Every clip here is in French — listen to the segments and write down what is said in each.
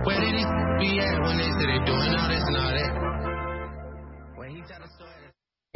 Where did these be at when they say they doing all this and all that? When he tell the story.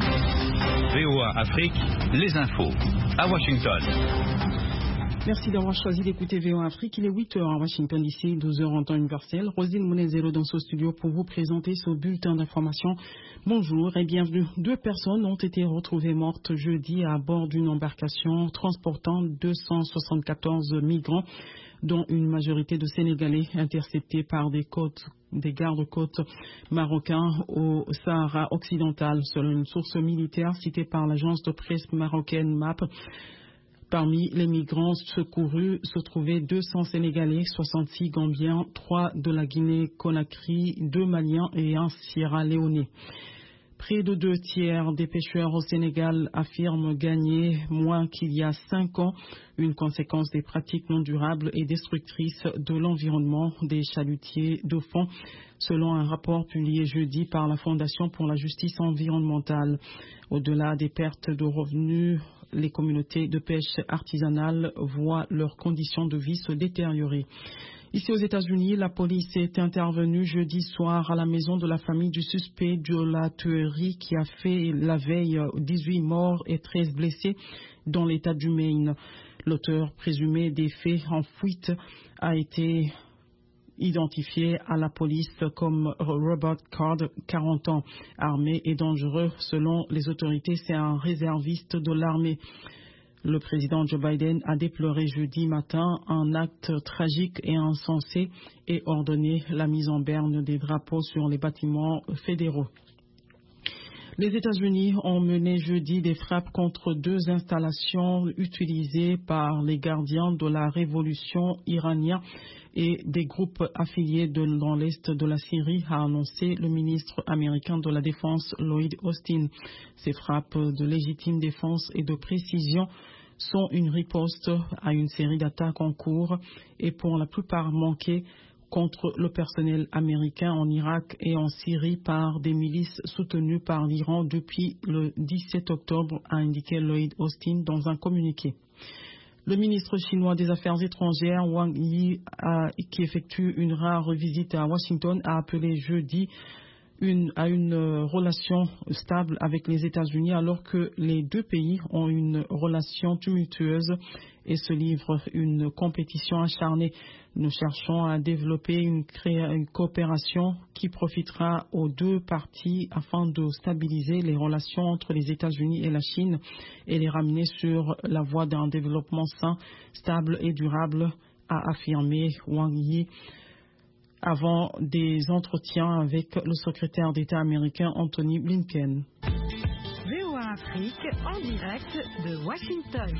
VOA Afrique, les infos à Washington. Merci d'avoir choisi d'écouter VOA Afrique. Il est 8h à Washington DC, 12h en temps universel. Rosine Monezero dans ce studio pour vous présenter ce bulletin d'information. Bonjour et bienvenue. 2 personnes ont été retrouvées mortes jeudi à bord d'une embarcation transportant 274 migrants, dont une majorité de Sénégalais interceptés par des gardes-côtes marocains au Sahara occidental, selon une source militaire citée par l'agence de presse marocaine MAP. Parmi les migrants secourus se trouvaient 200 Sénégalais, 66 Gambiens, 3 de la Guinée-Conakry, 2 Maliens et 1 Sierra-Léonais. Près de 2 tiers des pêcheurs au Sénégal affirment gagner moins qu'il y a 5 ans, une conséquence des pratiques non durables et destructrices de l'environnement des chalutiers de fond, selon un rapport publié jeudi par la Fondation pour la justice environnementale. Au-delà des pertes de revenus, les communautés de pêche artisanale voient leurs conditions de vie se détériorer. Ici aux États-Unis, la police est intervenue jeudi soir à la maison de la famille du suspect de la tuerie qui a fait la veille 18 morts et 13 blessés dans l'État du Maine. L'auteur présumé des faits en fuite a été identifié à la police comme Robert Card, 40 ans, armé et dangereux. Selon les autorités, c'est un réserviste de l'armée. Le président Joe Biden a déploré jeudi matin un acte tragique et insensé et ordonné la mise en berne des drapeaux sur les bâtiments fédéraux. Les États-Unis ont mené jeudi des frappes contre 2 installations utilisées par les gardiens de la révolution iranienne et des groupes affiliés dans l'est de la Syrie, a annoncé le ministre américain de la Défense Lloyd Austin. Ces frappes de légitime défense et de précision sont une riposte à une série d'attaques en cours et pour la plupart manquées contre le personnel américain en Irak et en Syrie par des milices soutenues par l'Iran depuis le 17 octobre, a indiqué Lloyd Austin dans un communiqué. Le ministre chinois des Affaires étrangères, Wang Yi, qui effectue une rare visite à Washington, a appelé jeudi à une relation stable avec les États-Unis alors que les 2 pays ont une relation tumultueuse et se livrent une compétition acharnée. Nous cherchons à développer une coopération qui profitera aux 2 parties afin de stabiliser les relations entre les États-Unis et la Chine et les ramener sur la voie d'un développement sain, stable et durable, a affirmé Wang Yi avant des entretiens avec le secrétaire d'État américain Anthony Blinken. VOA Afrique en direct de Washington.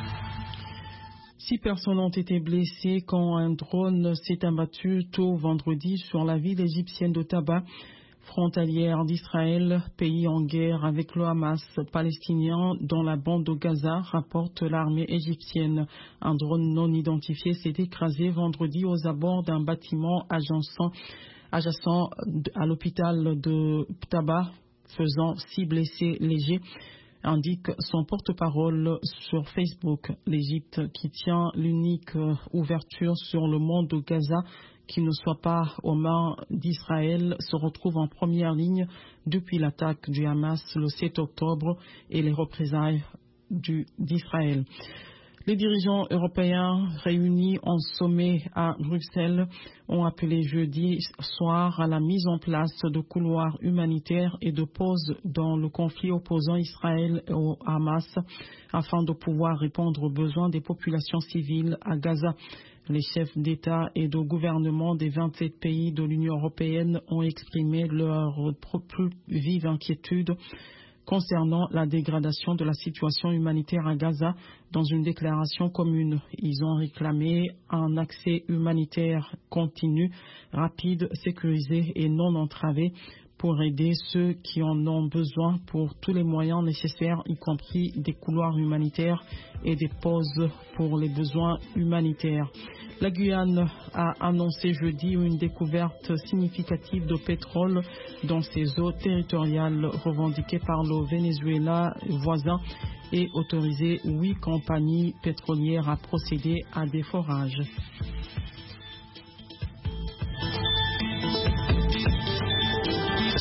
6 personnes ont été blessées quand un drone s'est abattu tôt vendredi sur la ville égyptienne de Taba, frontalière d'Israël, pays en guerre avec le Hamas palestinien dans la bande de Gaza, rapporte l'armée égyptienne. Un drone non identifié s'est écrasé vendredi aux abords d'un bâtiment adjacent à l'hôpital de Taba, faisant 6 blessés légers, indique son porte-parole sur Facebook. L'Égypte, qui tient l'unique ouverture sur le monde de Gaza qui ne soit pas aux mains d'Israël, se retrouve en première ligne depuis l'attaque du Hamas le 7 octobre et les représailles d'Israël. Les dirigeants européens réunis en sommet à Bruxelles ont appelé jeudi soir à la mise en place de couloirs humanitaires et de pauses dans le conflit opposant Israël au Hamas afin de pouvoir répondre aux besoins des populations civiles à Gaza. Les chefs d'État et de gouvernement des 27 pays de l'Union européenne ont exprimé leur plus vive inquiétude concernant la dégradation de la situation humanitaire à Gaza dans une déclaration commune. Ils ont réclamé un accès humanitaire continu, rapide, sécurisé et non entravé pour aider ceux qui en ont besoin pour tous les moyens nécessaires, y compris des couloirs humanitaires et des pauses pour les besoins humanitaires. La Guyane a annoncé jeudi une découverte significative de pétrole dans ses eaux territoriales revendiquées par le Venezuela voisin et autorisé 8 compagnies pétrolières à procéder à des forages.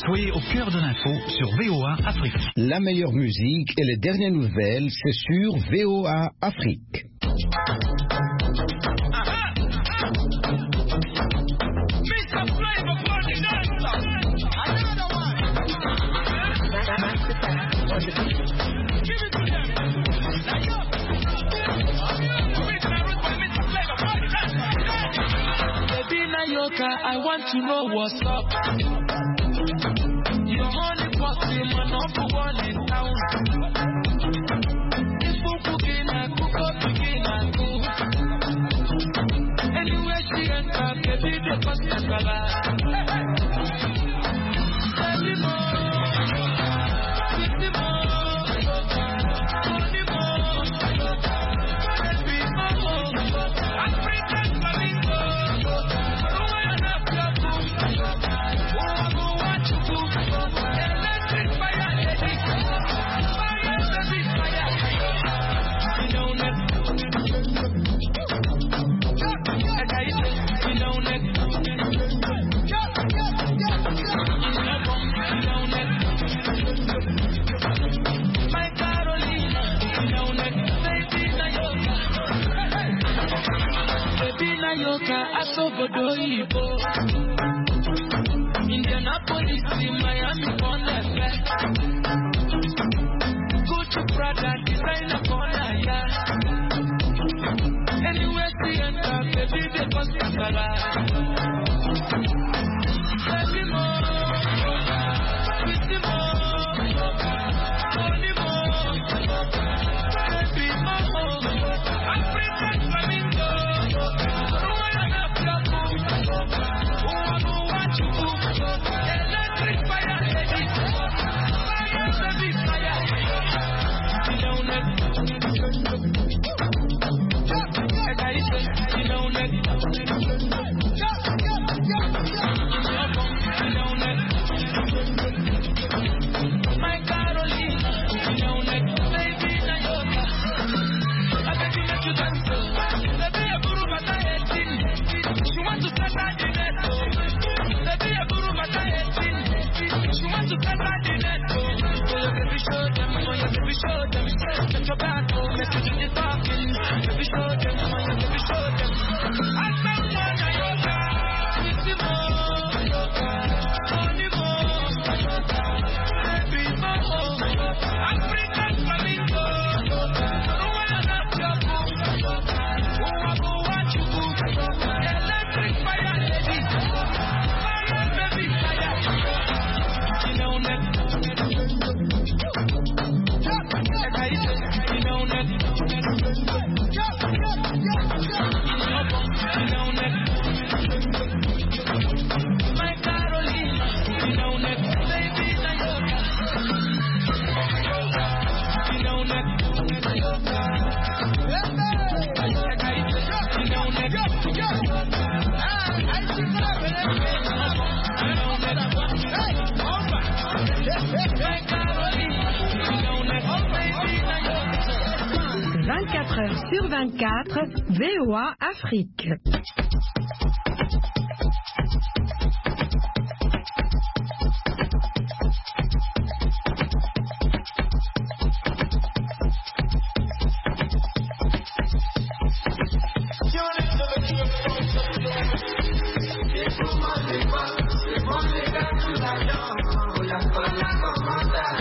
Soyez au cœur de l'info sur VOA Afrique. La meilleure musique et les dernières nouvelles, c'est sur VOA Afrique. I want to know what's up. Your money party, my number one in town. If you cooking, I cook up, begin, I cook. Anywhere she enter, baby, the cost is a lot. Baby, more. Indianapolis, Miami, on the back. Gucci, Prada, designer, corner, yeah. Anywhere she enter, baby, they cost a lot. Baby, more, pretty more, only more, baby, more, African flamingo. Sur 24, VOA Afrique. La